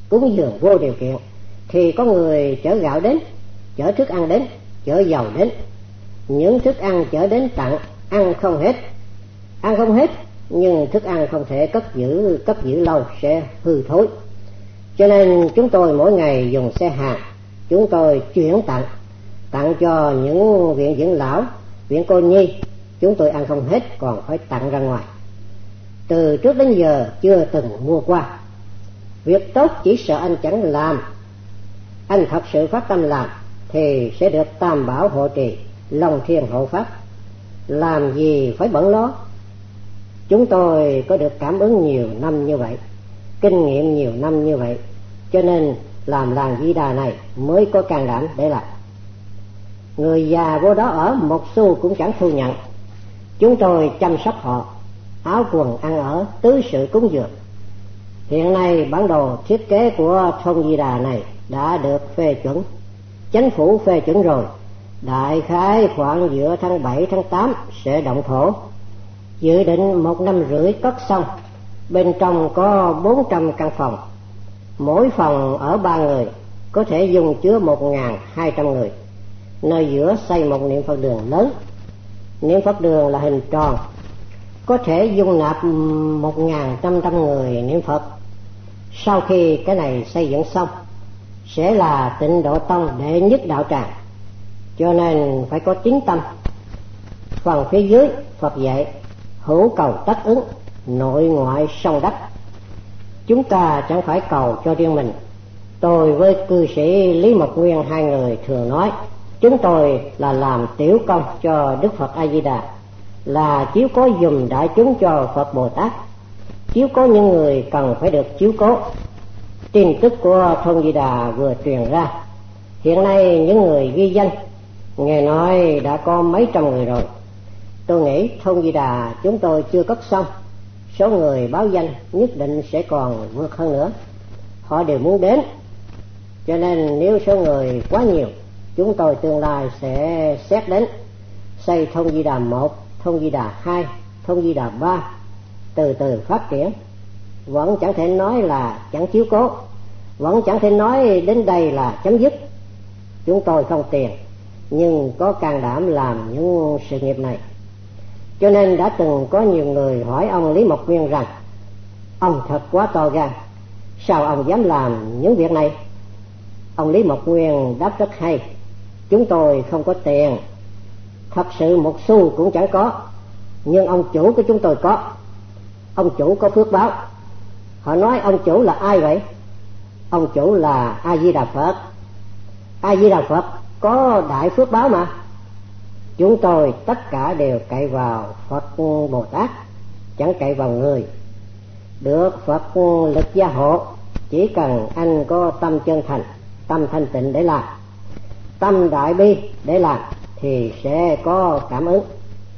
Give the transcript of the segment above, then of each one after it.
cúng dường vô điều kiện, thì có người chở gạo đến, chở thức ăn đến, chở dầu đến. Những thức ăn chở đến tặng, ăn không hết, nhưng thức ăn không thể cất giữ lâu, sẽ hư thối. Cho nên chúng tôi mỗi ngày dùng xe hàng, chúng tôi chuyển tặng cho những viện dưỡng lão, viện cô nhi. Chúng tôi ăn không hết còn phải tặng ra ngoài. Từ trước đến giờ chưa từng mua qua. Việc tốt chỉ sợ anh chẳng làm. Anh thật sự phát tâm làm thì sẽ được tam bảo hộ trì, long thiên hộ pháp. Làm gì phải bận lo. Chúng tôi có được cảm ứng nhiều năm như vậy, kinh nghiệm nhiều năm như vậy, cho nên làm làng Di Đà này mới có can đảm để làm. Người già vô đó ở một xu cũng chẳng thu nhận. Chúng tôi chăm sóc họ, áo quần ăn ở, tứ sự cúng dường. Hiện nay bản đồ thiết kế của thôn Di Đà này đã được phê chuẩn, chính phủ phê chuẩn rồi. Đại khái khoảng giữa tháng 7 tháng 8 sẽ động thổ. Dự định 1 năm rưỡi cất xong. Bên trong có 400 căn phòng, mỗi phòng ở 3 người, có thể dung chứa 1.200 người. Nơi giữa xây một niệm Phật đường lớn. Niệm Phật đường là hình tròn, có thể dung nạp 1.500 người niệm Phật. Sau khi cái này xây dựng xong, sẽ là Tịnh Độ Tông đệ nhất đạo tràng, cho nên phải có tín tâm. Phần phía dưới Phật dạy hữu cầu tất ứng, nội ngoại song đắc. Chúng ta chẳng phải cầu cho riêng mình. Tôi với cư sĩ Lý Mộc Nguyên hai người thường nói, chúng tôi là làm tiểu công cho Đức Phật A Di Đà, là chiếu cố dùm đại chúng cho Phật Bồ Tát, chiếu cố những người cần phải được chiếu cố. Tin tức của thôn Di Đà vừa truyền ra, hiện nay những người ghi danh nghe nói đã có mấy trăm người rồi. Tôi nghĩ thôn Di Đà chúng tôi chưa cất xong, số người báo danh nhất định sẽ còn vượt hơn nữa. Họ đều muốn đến, cho nên nếu số người quá nhiều, chúng tôi tương lai sẽ xét đến xây thôn Di Đà 1, thôn Di Đà 2, thôn Di Đà 3, từ từ phát triển. Vẫn chẳng thể nói là chẳng chiếu cố, vẫn chẳng thể nói đến đây là chấm dứt. Chúng tôi không tiền, nhưng có can đảm làm những sự nghiệp này. Cho nên đã từng có nhiều người hỏi ông Lý Mộc Nguyên rằng, ông thật quá to gan, sao ông dám làm những việc này? Ông Lý Mộc Nguyên đáp rất hay, chúng tôi không có tiền, thật sự một xu cũng chẳng có, nhưng ông chủ của chúng tôi có. Ông chủ có phước báo. Họ nói ông chủ là ai vậy? Ông chủ là A Di Đà Phật. A Di Đà Phật có đại phước báo mà. Chúng tôi tất cả đều cậy vào Phật Bồ Tát, chẳng cậy vào người. Được Phật lực gia hộ, chỉ cần anh có tâm chân thành, tâm thanh tịnh để làm, tâm đại bi để làm, thì sẽ có cảm ứng.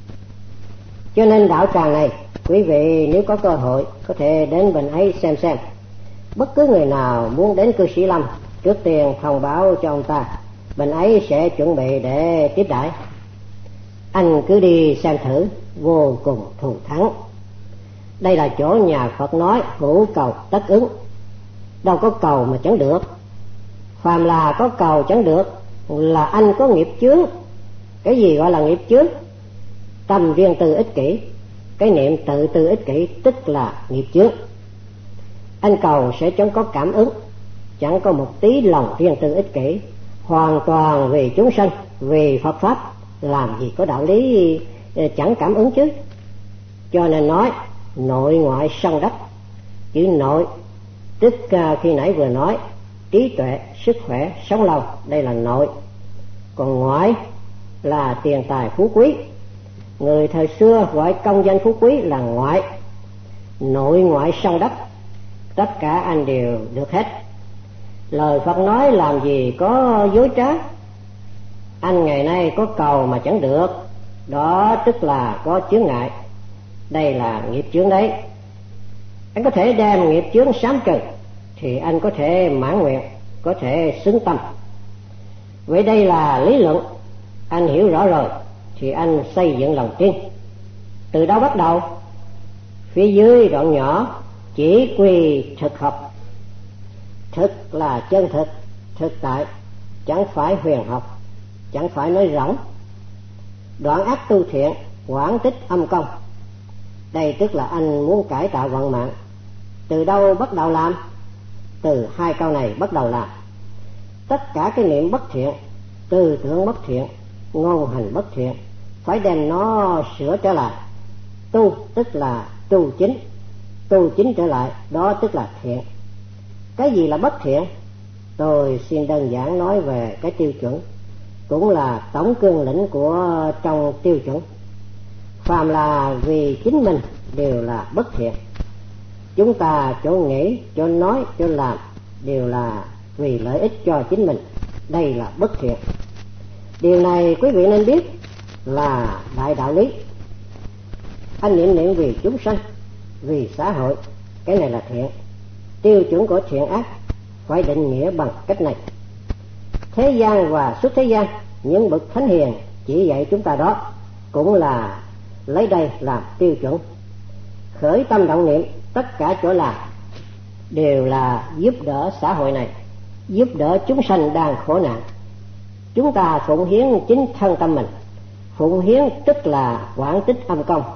Cho nên đạo tràng này, quý vị nếu có cơ hội có thể đến bên ấy xem. Bất cứ người nào muốn đến cư sĩ Lâm, trước tiên thông báo cho ông ta, bên ấy sẽ chuẩn bị để tiếp đãi. Anh cứ đi xem thử, vô cùng thù thắng. Đây là chỗ nhà Phật nói hữu cầu tất ứng, đâu có cầu mà chẳng được. Phàm là có cầu chẳng được là anh có nghiệp chướng. Cái gì gọi là nghiệp chướng? Tâm riêng tư ích kỷ, cái niệm tự tư ích kỷ tức là nghiệp chướng. Anh cầu sẽ chẳng có cảm ứng, chẳng có một tí lòng riêng tư ích kỷ, hoàn toàn vì chúng sanh, vì Phật Pháp, làm gì có đạo lý chẳng cảm ứng chứ. Cho nên nói nội ngoại song đắc. Chữ nội tức khi nãy vừa nói trí tuệ, sức khỏe, sống lâu, đây là nội. Còn ngoại là tiền tài phú quý. Người thời xưa gọi công danh phú quý là ngoại. Nội ngoại song đắc, tất cả anh đều được hết. Lời Phật nói làm gì có dối trá. Anh ngày nay có cầu mà chẳng được, đó tức là có chướng ngại. Đây là nghiệp chướng đấy. Anh có thể đem nghiệp chướng sám trừ thì anh có thể mãn nguyện, có thể xứng tâm. Vậy đây là lý luận. Anh hiểu rõ rồi thì anh xây dựng lòng tin. Từ đâu bắt đầu? Phía dưới đoạn nhỏ chỉ quy thực học. Thực là chân thực, thực tại, chẳng phải huyền học, chẳng phải nói rỗng. Đoạn ác tu thiện, quảng tích âm công. Đây tức là anh muốn cải tạo vận mạng. Từ đâu bắt đầu làm? Từ hai câu này bắt đầu làm. Tất cả cái niệm bất thiện, tư tưởng bất thiện, ngôn hành bất thiện, phải đem nó sửa trở lại. Tu tức là tu chính, tu chính trở lại, đó tức là thiện. Cái gì là bất thiện? Tôi xin đơn giản nói về cái tiêu chuẩn, cũng là tổng cương lĩnh của trong tiêu chuẩn. Phàm là vì chính mình đều là bất thiện. Chúng ta chỗ nghĩ, chỗ nói, chỗ làm đều là vì lợi ích cho chính mình, đây là bất thiện. Điều này quý vị nên biết là đại đạo lý. Anh niệm vì chúng sanh, vì xã hội, cái này là thiện. Tiêu chuẩn của thiện ác phải định nghĩa bằng cách này. Thế gian và xuất thế gian, những bậc thánh hiền chỉ dạy chúng ta đó, cũng là lấy đây làm tiêu chuẩn. Khởi tâm động niệm, tất cả chỗ làm đều là giúp đỡ xã hội này, giúp đỡ chúng sanh đang khổ nạn. Chúng ta phụng hiến chính thân tâm mình. Phụng hiến tức là quảng tích âm công,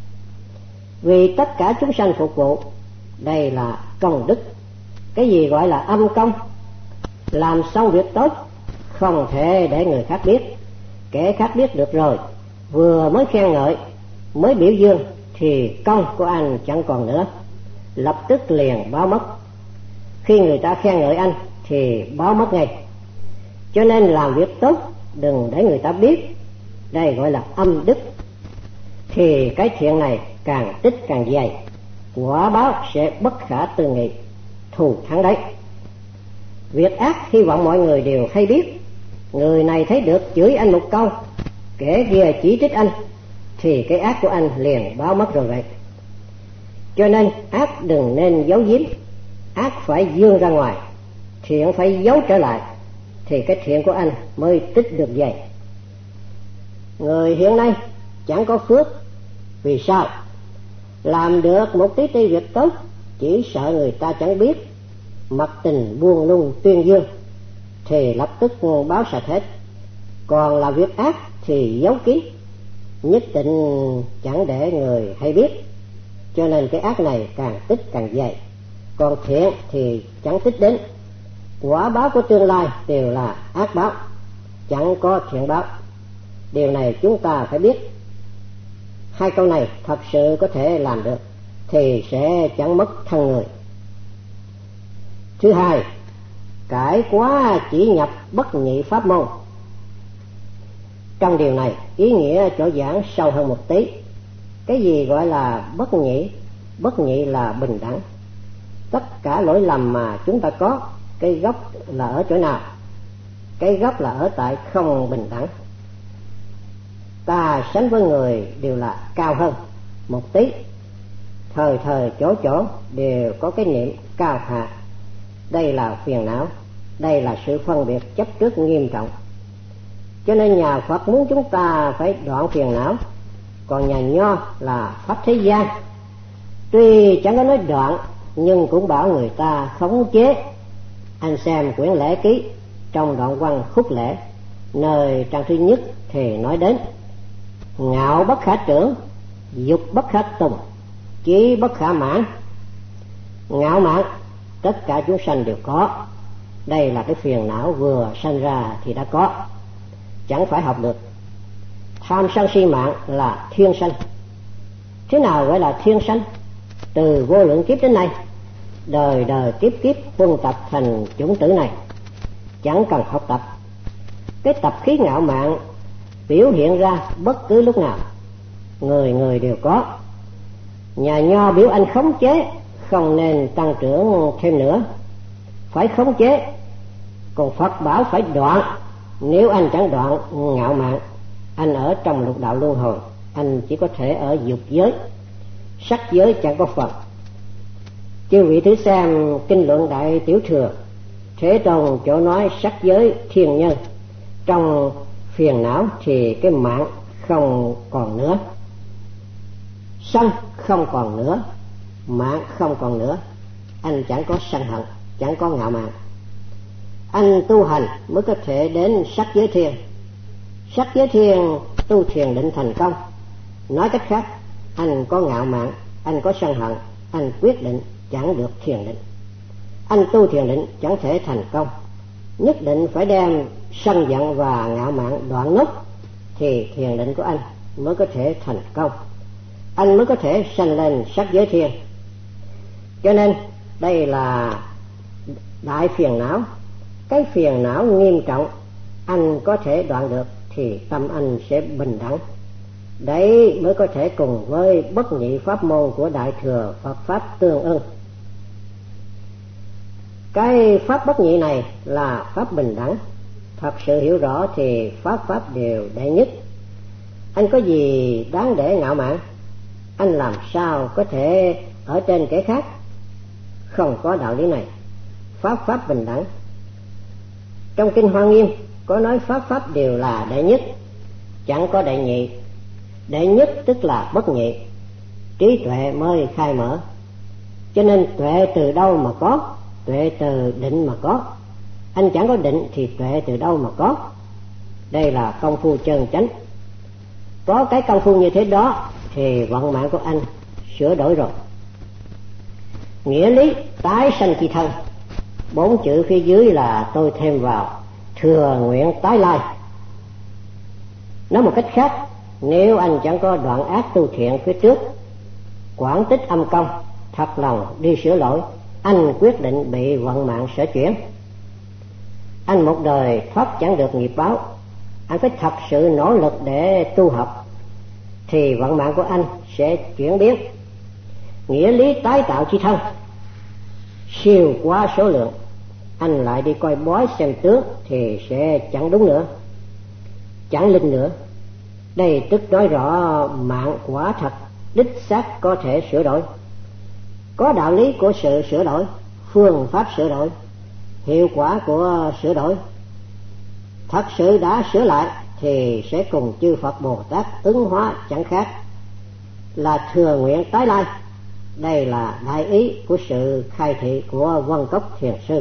vì tất cả chúng sanh phục vụ, đây là công đức. Cái gì gọi là âm công? Làm xong việc tốt không thể để người khác biết. Kẻ khác biết được rồi, vừa mới khen ngợi, mới biểu dương thì công của anh chẳng còn nữa, lập tức liền báo mất. Khi người ta khen ngợi anh thì báo mất ngay. Cho nên làm việc tốt đừng để người ta biết, đây gọi là âm đức. Thì cái thiện này càng tích càng dày, quả báo sẽ bất khả tư nghị, thù thắng đấy. Việc ác hy vọng mọi người đều hay biết. Người này thấy được chửi anh một câu, kẻ kia chỉ trích anh, thì cái ác của anh liền báo mất rồi vậy. Cho nên ác đừng nên giấu giếm, ác phải dương ra ngoài, thiện phải giấu trở lại, thì cái thiện của anh mới tích được dày. Người hiện nay chẳng có phước. Vì sao? Làm được một tí việc tốt, chỉ sợ người ta chẳng biết, mặc tình buông lung tuyên dương, thì lập tức báo sạch hết. Còn là việc ác thì giấu kín, nhất định chẳng để người hay biết. Cho nên cái ác này càng tích càng dày. Còn thiện thì chẳng tích đến. Quả báo của tương lai đều là ác báo, chẳng có thiện báo. Điều này chúng ta phải biết. Hai câu này thật sự có thể làm được thì sẽ chẳng mất thân người. Thứ hai, cải quá chỉ nhập bất nhị pháp môn. Trong điều này ý nghĩa chỗ giảng sâu hơn một tí. Cái gì gọi là bất nhị? Bất nhị là bình đẳng. Tất cả lỗi lầm mà chúng ta có, cái gốc là ở chỗ nào? Cái gốc là ở tại không bình đẳng. Ta sánh với người đều là cao hơn một tí, thời thời chỗ chỗ đều có cái niệm cao hạ. Đây là phiền não, đây là sự phân biệt chấp trước nghiêm trọng. Cho nên nhà Phật muốn chúng ta phải đoạn phiền não. Còn nhà Nho là pháp thế gian, tuy chẳng có nói đoạn nhưng cũng bảo người ta khống chế. Anh xem quyển lễ ký trong đoạn văn khúc lễ, nơi trang thứ nhất thì nói đến: ngạo bất khả trưởng, dục bất khả tùng, chí bất khả mãn. Ngạo mạn tất cả chúng sanh đều có. Đây là cái phiền não vừa sanh ra thì đã có, chẳng phải học được. Tham sân si mạng là thiên sanh. Thế nào gọi là thiên sanh? Từ vô lượng kiếp đến nay, đời đời kiếp kiếp huân tập thành chủng tử này, chẳng cần học tập. Cái tập khí ngạo mạn biểu hiện ra bất cứ lúc nào, người người đều có. Nhà Nho biểu anh khống chế, không nên tăng trưởng thêm nữa, phải khống chế. Còn Phật bảo phải đoạn. Nếu anh chẳng đoạn ngạo mạn, anh ở trong lục đạo luân hồi, anh chỉ có thể ở dục giới, sắc giới chẳng có Phật. Chư vị thử xem kinh luận Đại Tiểu Thừa, Thế Tôn chỗ nói sắc giới thiên nhân. Trong phiền não thì cái mạng không còn nữa, sân không còn nữa, mạng không còn nữa, anh chẳng có sân hận. chẳng có ngạo mạn. Anh tu hành mới có thể đến sắc giới thiên. Sắc giới thiên tu thiền định thành công. Nói cách khác, anh có ngạo mạn, anh có sân hận, anh quyết định chẳng được thiền định. Anh tu thiền định chẳng thể thành công, nhất định phải đem sân giận và ngạo mạn đoạn nốt thì thiền định của anh mới có thể thành công, anh mới có thể sanh lên sắc giới thiên. Cho nên đây là đại phiền não. Cái phiền não nghiêm trọng anh có thể đoạn được thì tâm anh sẽ bình đẳng. Đấy mới có thể cùng với bất nhị pháp môn của Đại Thừa Phật Pháp tương ưng. Cái pháp bất nhị này là pháp bình đẳng. Thật sự hiểu rõ thì pháp đều đệ nhất. Anh có gì đáng để ngạo mạn? Anh làm sao có thể ở trên kẻ khác? Không có đạo lý này. Pháp bình đẳng. Trong kinh Hoa Nghiêm có nói pháp đều là đệ nhất, chẳng có đệ nhị. Đệ nhất tức là bất nhị, trí tuệ mới khai mở. Cho nên tuệ từ đâu mà có? Tuệ từ định mà có. Anh chẳng có định thì tuệ từ đâu mà có? Đây là công phu chân chánh. Có cái công phu như thế đó thì vận mạng của anh sửa đổi rồi. Nghĩa lý tái sanh chi thân, 4 chữ phía dưới là tôi thêm vào thừa nguyện tái lai. Nói một cách khác, nếu anh chẳng có đoạn ác tu thiện phía trước, quảng tích âm công, thật lòng đi sửa lỗi, anh quyết định bị vận mạng sở chuyển. Anh một đời thoát chẳng được nghiệp báo, anh phải thật sự nỗ lực để tu học thì vận mạng của anh sẽ chuyển biến. Nghĩa lý tái tạo chi thân siêu quá số lượng, anh lại đi coi bói xem tướng thì sẽ chẳng đúng nữa, chẳng linh nữa. Đây tức nói rõ mạng quả thật đích xác có thể sửa đổi. Có đạo lý của sự sửa đổi, phương pháp sửa đổi, hiệu quả của sửa đổi. Thật sự đã sửa lại thì sẽ cùng chư Phật Bồ Tát ứng hóa chẳng khác, là thừa nguyện tái lai. Đây là đại ý của sự khai thị của Vân Cốc Thiền Sư.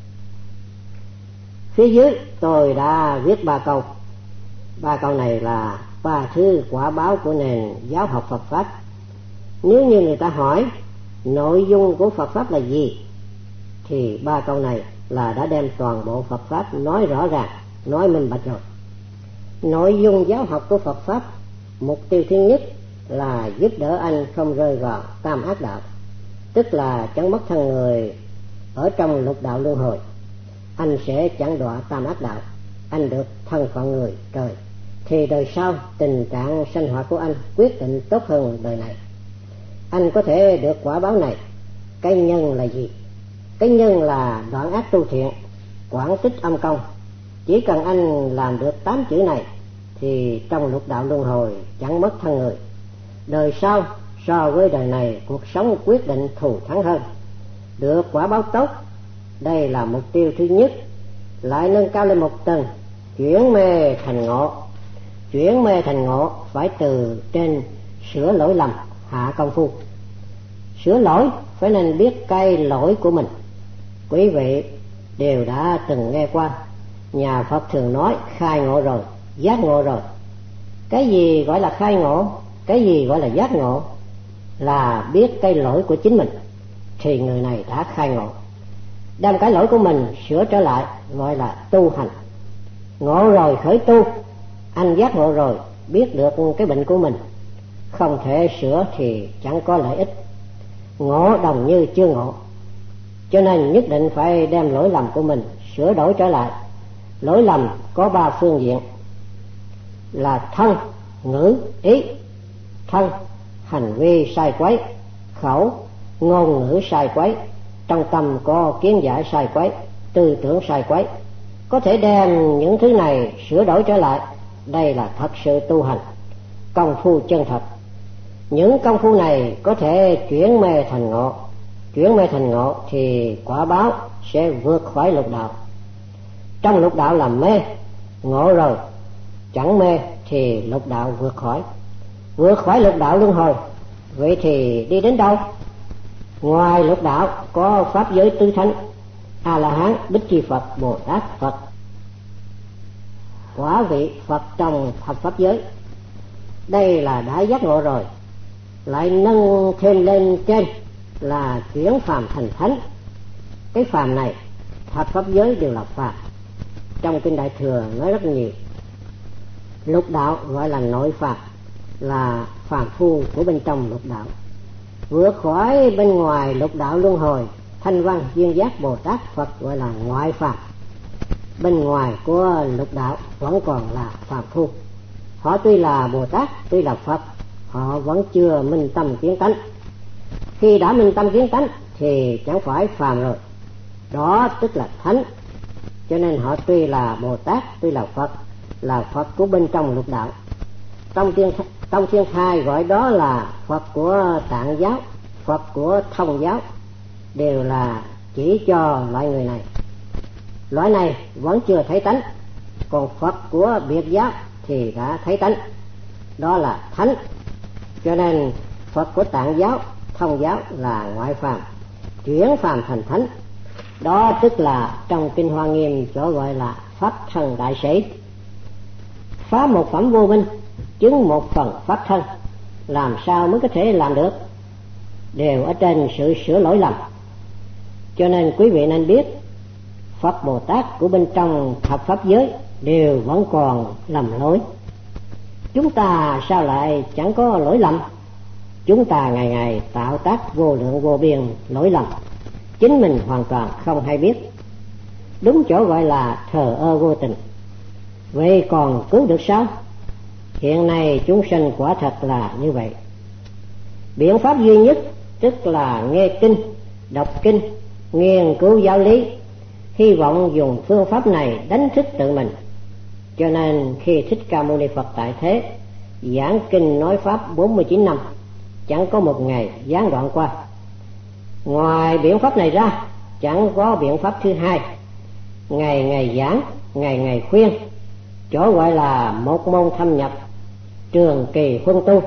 Phía dưới tôi đã viết 3 câu. 3 câu này là 3 thứ quả báo của nền giáo học Phật Pháp. Nếu như người ta hỏi nội dung của Phật Pháp là gì thì 3 câu này là đã đem toàn bộ Phật Pháp nói rõ ràng, nói minh bạch rồi. Nội dung giáo học của Phật Pháp, mục tiêu thứ nhất là giúp đỡ anh không rơi vào tam ác đạo, tức là chẳng mất thân người ở trong lục đạo luân hồi. Anh sẽ chẳng đọa tam ác đạo, anh được thân phận người trời, thì đời sau tình trạng sanh hoạt của anh quyết định tốt hơn đời này. Anh có thể được quả báo này. Cái nhân là gì? Cái nhân là đoạn ác tu thiện, quảng tích âm công. Chỉ cần anh làm được 8 chữ này thì trong lục đạo luân hồi chẳng mất thân người. Đời sau so với đời này cuộc sống quyết định thù thắng hơn, được quả báo tốt. Đây là mục tiêu thứ nhất. Lại nâng cao lên một tầng, chuyển mê thành ngộ. Chuyển mê thành ngộ phải từ trên sửa lỗi lầm hạ công phu. Sửa lỗi phải nên biết cái lỗi của mình. Quý vị đều đã từng nghe qua, nhà Phật thường nói khai ngộ rồi, giác ngộ rồi. Cái gì gọi là khai ngộ, cái gì gọi là giác ngộ? Là biết cái lỗi của chính mình thì người này đã khai ngộ. Đem cái lỗi của mình sửa trở lại gọi là tu hành. Ngộ rồi khởi tu, anh giác ngộ rồi, biết được cái bệnh của mình, không thể sửa thì chẳng có lợi ích. Ngộ đồng như chưa ngộ, cho nên nhất định phải đem lỗi lầm của mình sửa đổi trở lại. Lỗi lầm có 3 phương diện là thân, ngữ, ý. Thân, hành vi sai quấy. Khẩu, ngôn ngữ sai quấy. Trong tâm có kiến giải sai quấy, tư tưởng sai quấy. Có thể đem những thứ này sửa đổi trở lại, đây là thật sự tu hành, công phu chân thật. Những công phu này có thể chuyển mê thành ngộ. Chuyển mê thành ngộ thì quả báo sẽ vượt khỏi lục đạo. Trong lục đạo là mê, ngộ rồi chẳng mê thì lục đạo vượt khỏi. Vượt khỏi lục đạo luân hồi, vậy thì đi đến đâu? Ngoài lục đạo có pháp giới tứ thánh, A La Hán, Bích Chi Phật, Bồ Tát Phật, quả vị Phật trong thập pháp giới. Đây là đã giác ngộ rồi, lại nâng thêm lên trên là chuyển phàm thành thánh. Cái phàm này thập pháp giới đều là phàm. Trong kinh Đại Thừa nói rất nhiều. Lục đạo gọi là nội phàm, là phàm phu của bên trong lục đạo. Vượt khỏi bên ngoài lục đạo luân hồi, Thanh Văn, Duyên Giác, Bồ Tát Phật gọi là ngoại phàm. Bên ngoài của lục đạo vẫn còn là phàm phu. Họ tuy là Bồ Tát, tuy là Phật, họ vẫn chưa minh tâm kiến tánh. Khi đã minh tâm kiến tánh thì chẳng phải phàm rồi, đó tức là thánh. Cho nên họ tuy là Bồ Tát, tuy là Phật của bên trong lục đạo. Tông Thiên Thai gọi đó là Phật của Tạng giáo, Phật của Thông giáo, đều là chỉ cho loại người này. Loại này vẫn chưa thấy tánh, còn Phật của Biệt giáo thì đã thấy tánh, đó là thánh. Cho nên Phật của Tạng giáo, Thông giáo là ngoại phàm, chuyển phàm thành thánh. Đó tức là trong kinh Hoa Nghiêm chỗ gọi là pháp thân đại sĩ. Phá một phẩm vô minh, chứng một phần pháp thân, làm sao mới có thể làm được? Đều ở trên sự sửa lỗi lầm. Cho nên quý vị nên biết, Phật Bồ Tát của bên trong thập pháp giới đều vẫn còn lầm lỗi. Chúng ta sao lại chẳng có lỗi lầm? Chúng ta ngày ngày tạo tác vô lượng vô biên lỗi lầm, chính mình hoàn toàn không hay biết. Đúng chỗ gọi là thờ ơ vô tình. Vậy còn cứu được sao? Hiện nay chúng sinh quả thật là như vậy. Biện pháp duy nhất tức là nghe kinh, đọc kinh, nghiên cứu giáo lý, hy vọng dùng phương pháp này đánh thức tự mình. Cho nên khi Thích Ca Mâu Ni Phật tại thế giảng kinh nói pháp 49 năm, chẳng có một ngày gián đoạn qua. Ngoài biện pháp này ra, chẳng có biện pháp thứ hai. Ngày ngày giảng, ngày ngày khuyên, chỗ gọi là một môn thâm nhập, trường kỳ huân tu,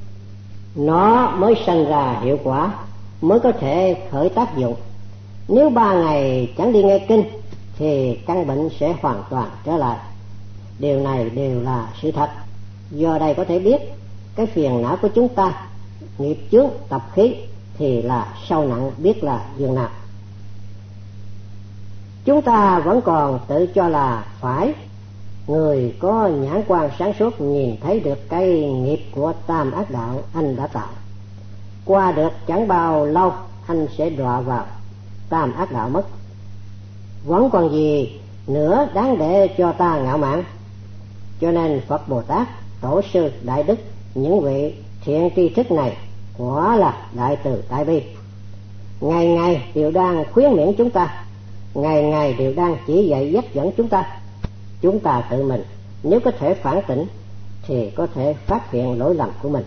nó mới sanh ra hiệu quả, mới có thể khởi tác dụng. Nếu 3 ngày chẳng đi nghe kinh thì căn bệnh sẽ hoàn toàn trở lại. Điều này đều là sự thật. Do đây có thể biết cái phiền não của chúng ta, nghiệp chướng tập khí thì là sâu nặng biết là dường nào. Chúng ta vẫn còn tự cho là phải. Người có nhãn quan sáng suốt nhìn thấy được cái nghiệp của tam ác đạo anh đã tạo. Qua được chẳng bao lâu anh sẽ đọa vào tam ác đạo mất. Vẫn còn gì nữa đáng để cho ta ngạo mạn? Cho nên Phật Bồ Tát, Tổ sư, Đại Đức, những vị thiện tri thức này quả là đại từ đại bi. Ngày ngày đều đang khuyến miễn chúng ta, ngày ngày đều đang chỉ dạy dắt dẫn chúng ta. Chúng ta tự mình nếu có thể phản tỉnh thì có thể phát hiện lỗi lầm của mình.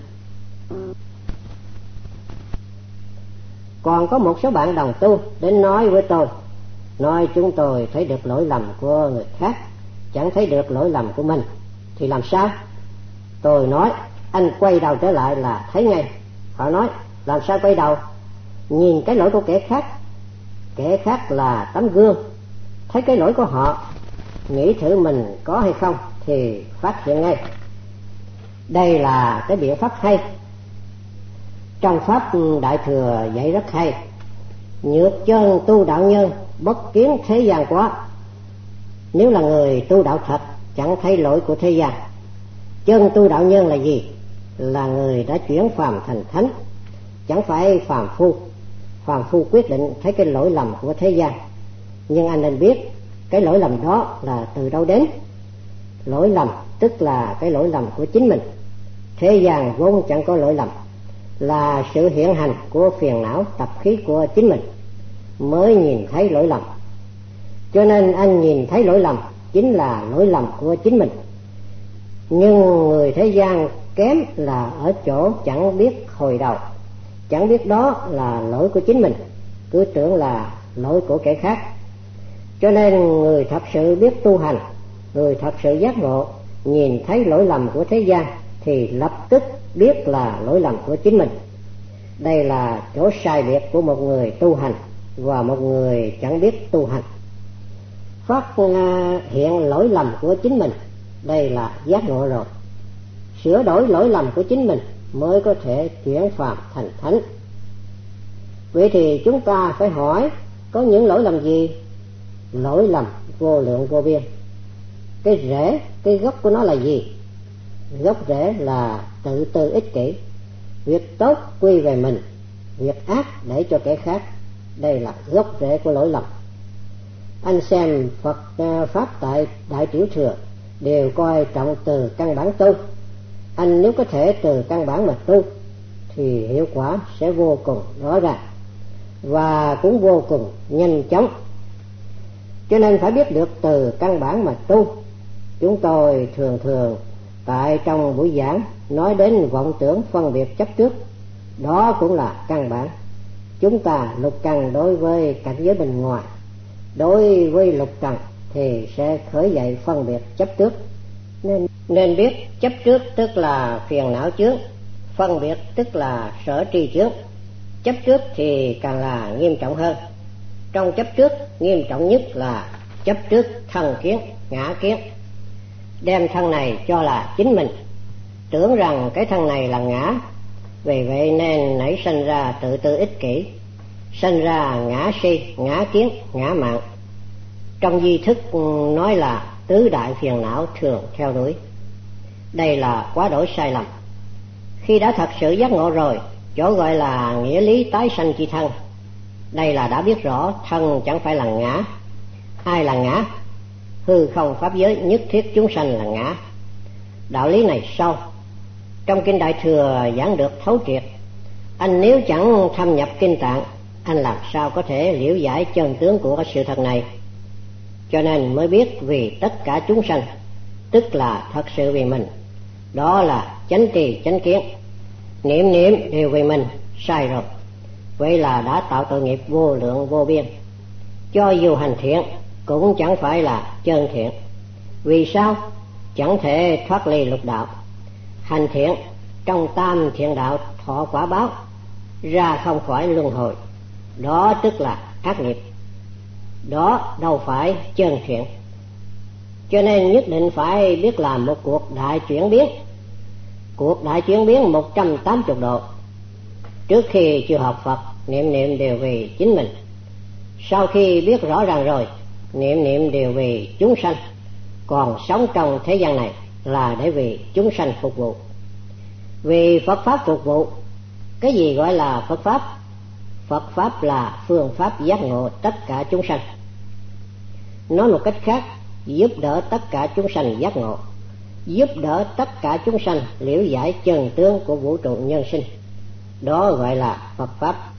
Còn có một số bạn đồng tu đến nói với tôi, nói chúng tôi thấy được lỗi lầm của người khác, chẳng thấy được lỗi lầm của mình, thì làm sao? Tôi nói anh quay đầu trở lại là thấy ngay. Họ nói làm sao quay đầu? Nhìn cái lỗi của kẻ khác là tấm gương, thấy cái lỗi của họ, nghĩ thử mình có hay không thì phát hiện ngay. Đây là cái biện pháp hay. Trong pháp Đại Thừa dạy rất hay: nhược chân tu đạo nhân, bất kiến thế gian quá. Nếu là người tu đạo thật, chẳng thấy lỗi của thế gian. Chân tu đạo nhân là gì? Là người đã chuyển phàm thành thánh, chẳng phải phàm phu. Phàm phu quyết định thấy cái lỗi lầm của thế gian, nhưng anh nên biết cái lỗi lầm đó là từ đâu đến. Lỗi lầm tức là cái lỗi lầm của chính mình. Thế gian vốn chẳng có lỗi lầm, là sự hiện hành của phiền não tập khí của chính mình mới nhìn thấy lỗi lầm. Cho nên anh nhìn thấy lỗi lầm chính là lỗi lầm của chính mình. Nhưng người thế gian kém là ở chỗ chẳng biết hồi đầu, chẳng biết đó là lỗi của chính mình, cứ tưởng là lỗi của kẻ khác. Cho nên người thật sự biết tu hành, người thật sự giác ngộ, nhìn thấy lỗi lầm của thế gian thì lập tức biết là lỗi lầm của chính mình. Đây là chỗ sai biệt của một người tu hành và một người chẳng biết tu hành. Phát hiện lỗi lầm của chính mình, đây là giác ngộ rồi. Sửa đổi lỗi lầm của chính mình mới có thể chuyển phàm thành thánh. Vậy thì chúng ta phải hỏi, có những lỗi lầm gì? Lỗi lầm vô lượng vô biên. Cái rễ, cái gốc của nó là gì? Gốc rễ là tự tư ích kỷ. Việc tốt quy về mình, việc ác để cho kẻ khác. Đây là gốc rễ của lỗi lầm. Anh xem Phật Pháp tại Đại Tiểu Thừa đều coi trọng từ căn bản tu. Anh nếu có thể từ căn bản mà tu thì hiệu quả sẽ vô cùng rõ ràng và cũng vô cùng nhanh chóng. Cho nên phải biết được từ căn bản mà tu. Chúng tôi thường tại trong buổi giảng nói đến vọng tưởng phân biệt chấp trước. Đó cũng là căn bản. Chúng ta lục trần đối với cảnh giới bên ngoài, đối với lục trần thì sẽ khởi dậy phân biệt chấp trước. Nên biết chấp trước tức là phiền não chướng, phân biệt tức là sở tri chướng. Chấp trước thì càng là nghiêm trọng hơn. Trong chấp trước nghiêm trọng nhất là chấp trước thân kiến, ngã kiến. Đem thân này cho là chính mình, tưởng rằng cái thân này là ngã. Vì vậy nên nảy sinh ra tự tư ích kỷ, sinh ra ngã si, ngã kiến, ngã mạn. Trong di thức nói là tứ đại phiền não thường theo đuổi. Đây là quá đổi sai lầm. Khi đã thật sự giác ngộ rồi, chỗ gọi là nghĩa lý tái sanh chi thân. Đây là đã biết rõ thân chẳng phải là ngã. Ai là ngã? Hư không pháp giới nhất thiết chúng sanh là ngã. Đạo lý này sâu, trong kinh Đại Thừa giảng được thấu triệt. Anh nếu chẳng thâm nhập kinh tạng, anh làm sao có thể liễu giải chân tướng của sự thật này? Cho nên mới biết vì tất cả chúng sanh, tức là thật sự vì mình. Đó là chánh trì chánh kiến. Niệm niệm đều vì mình, sai rồi. Vậy là đã tạo tội nghiệp vô lượng vô biên. Cho dù hành thiện cũng chẳng phải là chân thiện. Vì sao? Chẳng thể thoát ly lục đạo. Hành thiện trong tam thiện đạo thọ quả báo, ra không khỏi luân hồi. Đó tức là ác nghiệp. Đó đâu phải chân thiện. Cho nên nhất định phải biết làm một cuộc đại chuyển biến. Cuộc đại chuyển biến 180 độ. Trước khi chưa học Phật, niệm niệm đều vì chính mình. Sau khi biết rõ ràng rồi, niệm niệm đều vì chúng sanh. Còn sống trong thế gian này là để vì chúng sanh phục vụ. Vì Phật Pháp phục vụ. Cái gì gọi là Phật Pháp? Phật Pháp là phương pháp giác ngộ tất cả chúng sanh. Nói một cách khác, giúp đỡ tất cả chúng sanh giác ngộ, giúp đỡ tất cả chúng sanh liễu giải chân tướng của vũ trụ nhân sinh. Đó gọi là Phật Pháp.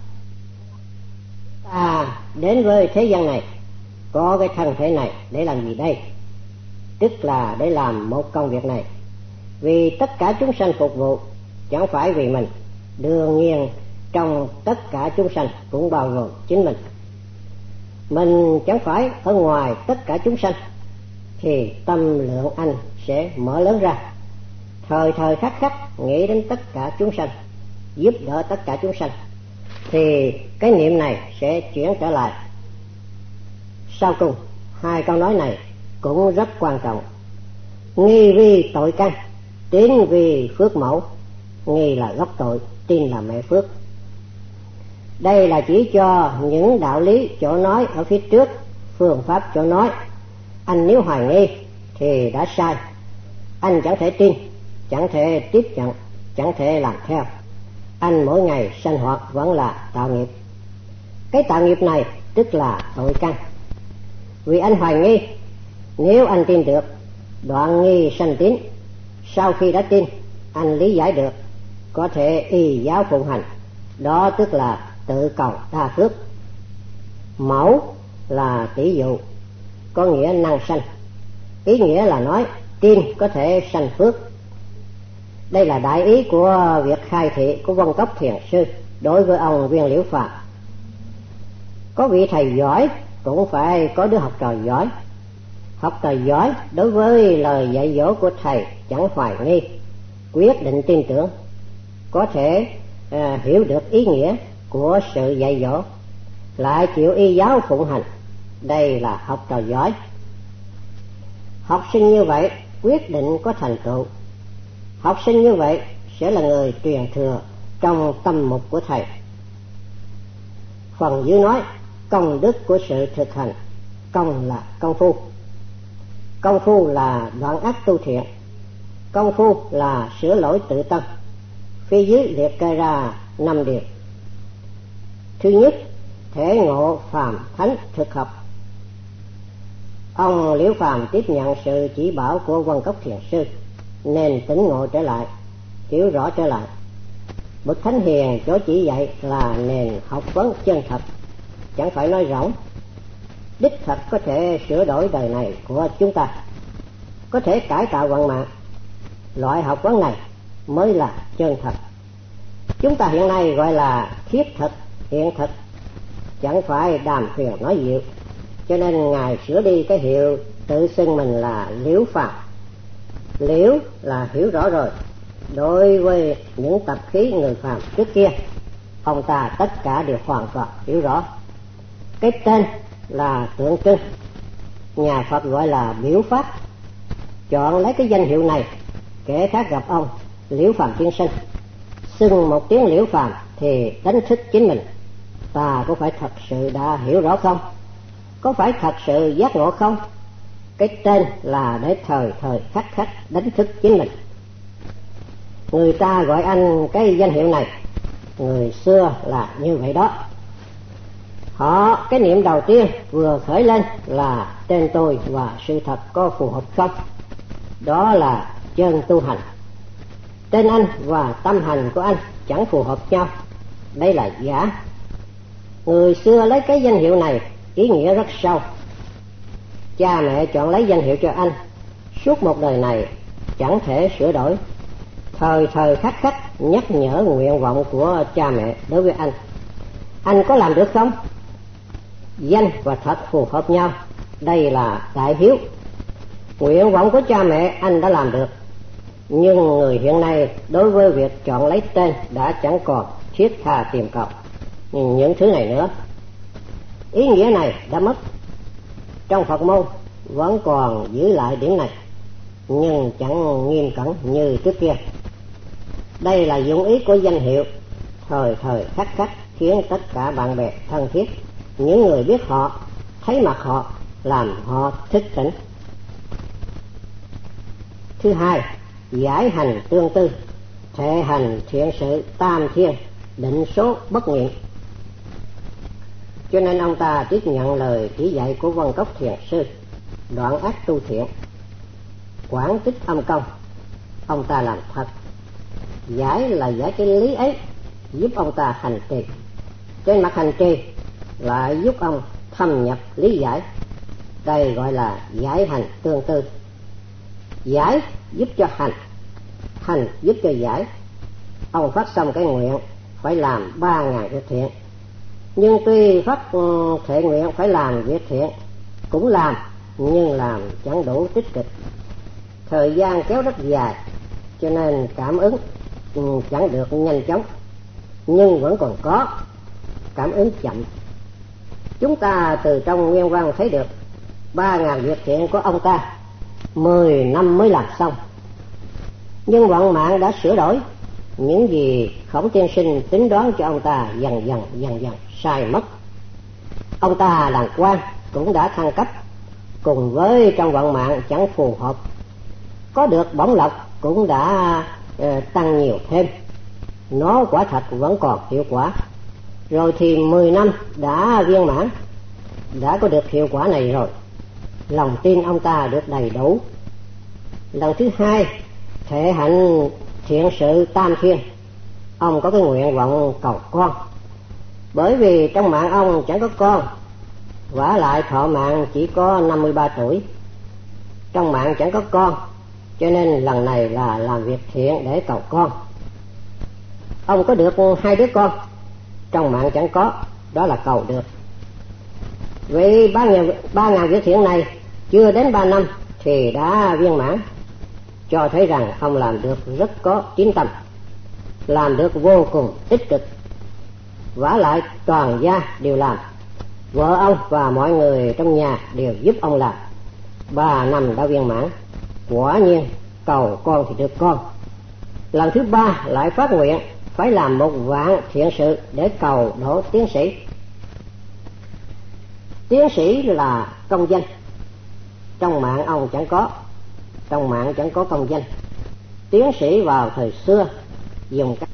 Ta đến với thế gian này, có cái thân thể này để làm gì đây? Tức là để làm một công việc này, vì tất cả chúng sanh phục vụ, chẳng phải vì mình. Đương nhiên trong tất cả chúng sanh cũng bao gồm chính mình. Mình chẳng phải ở ngoài tất cả chúng sanh, thì tâm lượng anh sẽ mở lớn ra, thời thời khắc khắc nghĩ đến tất cả chúng sanh, giúp đỡ tất cả chúng sanh, thì cái niệm này sẽ chuyển trở lại. Sau cùng hai câu nói này cũng rất quan trọng. Nghi vì tội căn, tín vì phước mẫu. Nghi là gốc tội, tin là mẹ phước. Đây là chỉ cho những đạo lý chỗ nói ở phía trước, phương pháp chỗ nói. Anh nếu hoài nghi thì đã sai. Anh chẳng thể tin, chẳng thể tiếp nhận, chẳng thể làm theo. Anh mỗi ngày sanh hoạt vẫn là tạo nghiệp. Cái tạo nghiệp này tức là tội căn. Vì anh hoài nghi, nếu anh tin được, đoạn nghi sanh tín. Sau khi đã tin, anh lý giải được, có thể y giáo phụng hành. Đó tức là tự cầu đa phước. Mẫu là tỷ dụ, có nghĩa năng sanh. Ý nghĩa là nói tin có thể sanh phước. Đây là đại ý của việc khai thị của Vân Cốc Thiền Sư đối với ông Viên Liễu Phàm. Có vị thầy giỏi cũng phải có đứa học trò giỏi. Học trò giỏi đối với lời dạy dỗ của thầy chẳng hoài nghi, quyết định tin tưởng, có thể hiểu được ý nghĩa của sự dạy dỗ, lại chịu y giáo phụng hành. Đây là học trò giỏi. Học sinh như vậy quyết định có thành tựu. Học sinh như vậy sẽ là người truyền thừa trong tâm mục của thầy. Phần dưới nói công đức của sự thực hành. Công là công phu. Công phu là đoạn ác tu thiện. Công phu là sửa lỗi tự tâm. Phía dưới liệt kê ra 5 điều. Thứ nhất, thể ngộ phàm thánh thực học. Ông Liễu Phàm tiếp nhận sự chỉ bảo của Vân Cốc Thiền Sư nên tỉnh ngộ trở lại, hiểu rõ trở lại. Bậc thánh hiền chỗ chỉ dạy là nền học vấn chân thật, chẳng phải nói rỗng. Đích thật có thể sửa đổi đời này của chúng ta, có thể cải tạo vận mạng. Loại học vấn này mới là chân thật. Chúng ta hiện nay gọi là thiết thực, hiện thực, chẳng phải đàm thuyền nói diệu. Cho nên Ngài sửa đi cái hiệu tự xưng mình là Liễu Phàm. Liễu là hiểu rõ rồi. Đối với những tập khí người phàm trước kia, ông ta tất cả đều hoàn toàn hiểu rõ. Cái tên là tượng trưng, nhà Phật gọi là biểu pháp. Chọn lấy cái danh hiệu này, kẻ khác gặp ông Liễu Phàm tiên sinh, xưng một tiếng Liễu Phàm thì đánh thức chính mình. Ta có phải thật sự đã hiểu rõ không? Có phải thật sự giác ngộ không? Cái tên là để thời thời khắc khắc đánh thức chính mình. Người ta gọi anh cái danh hiệu này, người xưa là như vậy đó. Họ cái niệm đầu tiên vừa khởi lên là tên tôi và sự thật có phù hợp không? Đó là chân tu hành. Tên anh và tâm hành của anh chẳng phù hợp nhau, đây là giả. Người xưa lấy cái danh hiệu này ý nghĩa rất sâu. Cha mẹ chọn lấy danh hiệu cho anh, suốt một đời này chẳng thể sửa đổi. Thời thời khắc khắc nhắc nhở nguyện vọng của cha mẹ đối với anh. Anh có làm được không? Danh và thật phù hợp nhau, đây là đại hiếu. Nguyện vọng của cha mẹ anh đã làm được, nhưng người hiện nay đối với việc chọn lấy tên đã chẳng còn thiết tha tìm cầu những thứ này nữa. Ý nghĩa này đã mất. Trong Phật môn vẫn còn giữ lại điểm này, nhưng chẳng nghiêm cẩn như trước kia. Đây là dụng ý của danh hiệu, thời thời khắc khắc khiến tất cả bạn bè thân thiết, những người biết họ, thấy mặt họ, làm họ thức tỉnh. Thứ hai, giải hành tương tư, thể hành thiện sự tam thiên, định số bất nguyện. Cho nên ông ta tiếp nhận lời chỉ dạy của Vân Cốc Thiền Sư, đoạn ác tu thiện, quảng tích âm công. Ông ta làm thật. Giải là giải cái lý ấy, giúp ông ta hành trì. Trên mặt hành trì lại giúp ông thâm nhập lý giải. Đây gọi là giải hành tương tư. Giải giúp cho hành, hành giúp cho giải. Ông phát xong cái nguyện phải làm 3.000 việc thiện, nhưng tuy phát thệ nguyện phải làm việc thiện cũng làm, nhưng làm chẳng đủ tích cực. Thời gian kéo rất dài, cho nên cảm ứng chẳng được nhanh chóng, nhưng vẫn còn có cảm ứng chậm. Chúng ta từ trong nguyên văn thấy được 3.000 việc thiện của ông ta 10 năm mới làm xong, nhưng vận mạng đã sửa đổi. Những gì Khổng tiên sinh tính đoán cho ông ta dần dần sai mất. Ông ta làm quan cũng đã thăng cấp, cùng với trong vận mạng chẳng phù hợp. Có được bổng lộc cũng đã tăng nhiều thêm. Nó quả thật vẫn còn hiệu quả. Rồi thì 10 năm đã viên mãn, đã có được hiệu quả này rồi, lòng tin ông ta được đầy đủ. Lần thứ hai, thể hạnh thiện sự tam thiên. Ông có cái nguyện vọng cầu con, bởi vì trong mạng ông chẳng có con, vả lại thọ mạng chỉ có 53 tuổi. Trong mạng chẳng có con, cho nên lần này là làm việc thiện để cầu con. Ông có được 2 đứa con, trong mạng chẳng có, đó là cầu được. Vì 3.000 việc thiện này chưa đến 3 năm thì đã viên mãn, cho thấy rằng ông làm được rất có tín tâm, làm được vô cùng tích cực. Vả lại toàn gia đều làm, Vợ ông và mọi người trong nhà đều giúp ông làm. 3 năm đã viên mãn, quả nhiên cầu con thì được con. Lần thứ 3 lại phát nguyện phải làm 1.000.000 thiện sự để cầu đỗ tiến sĩ. Tiến sĩ là công danh, trong mạng ông chẳng có, trong mạng chẳng có công danh. Tiến sĩ vào thời xưa dùng cách